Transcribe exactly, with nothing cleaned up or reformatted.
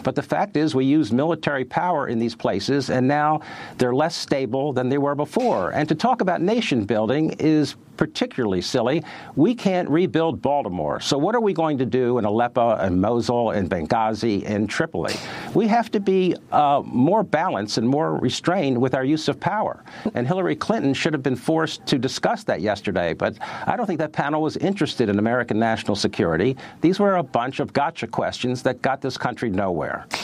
But the fact is we use military power in these places, and now they're less stable than they were before. And to talk about nation building is particularly silly. We can't rebuild Baltimore. So what are we going to do in Aleppo and Mosul and Benghazi and Tripoli? We have to be uh, more balanced and more restrained with our use of power. And Hillary Clinton should have been forced to discuss that yesterday. But I don't think that panel was interested in American national security. These were a bunch of gotcha questions that got this country nowhere.